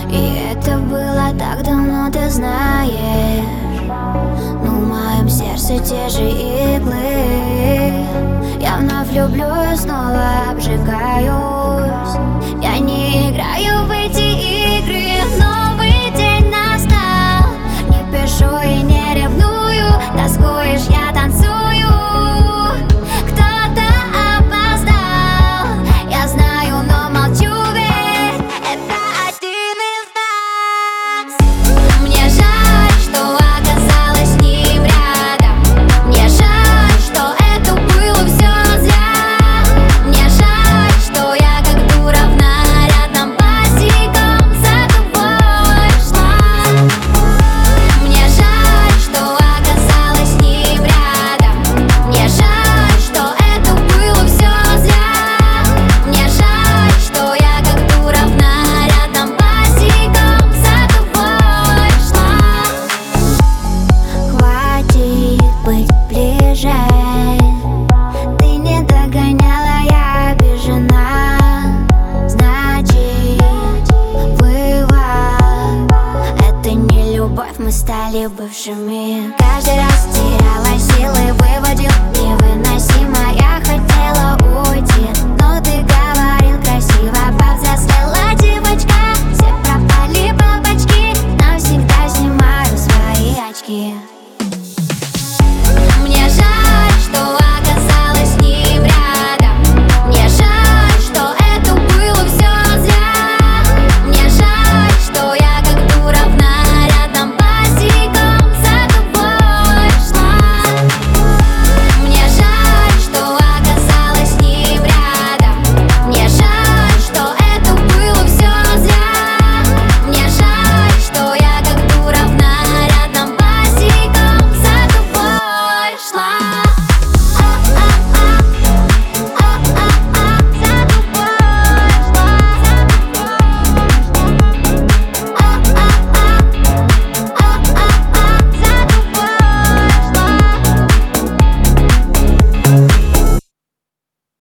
И это было так давно, ты знаешь. Но в моем сердце те же иглы. Я вновь люблю и снова обжигаюсь. Я не играю в эти игры. Новый день настал. Не пишу и не ревную. Тоскуешь, я танцую. Кто-то опоздал, я знаю, но молчу, ведь это один из нас. Мне жаль, что оказалась с ним рядом. Мне жаль, что это было все зря. Мне жаль, что я как дура в нарядном босиком за тобой шла. Мне жаль, что оказалась с ним рядом. Мне жаль, что это было все зря. Мне жаль, что я как дура в нарядном босиком за тобой шла. Хватит быть ближе. Ты не догоняла, я обижена. Значит, вывод — это не любовь, мы стали бывшими. Каждый раз теряла силы, выводил невыносимо. Я хотела уйти, но ты